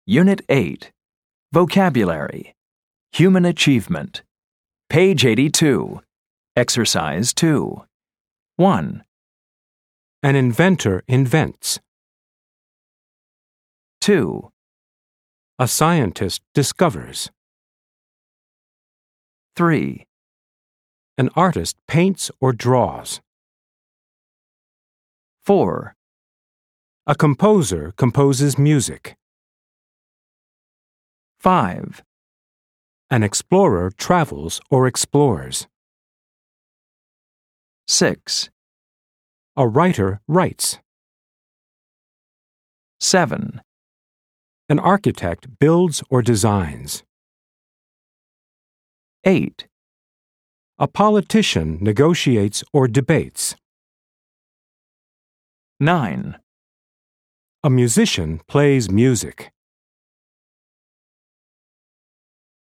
Unit 8. Vocabulary. Human Achievement. Page 82. Exercise 2. 1, An inventor invents. 2, A scientist discovers. 3, An artist paints or draws. 4, A composer composes music. 5, An explorer travels or explores. 6, A writer writes. 7, An architect builds or designs. 8, A politician negotiates or debates. 9, A musician plays music.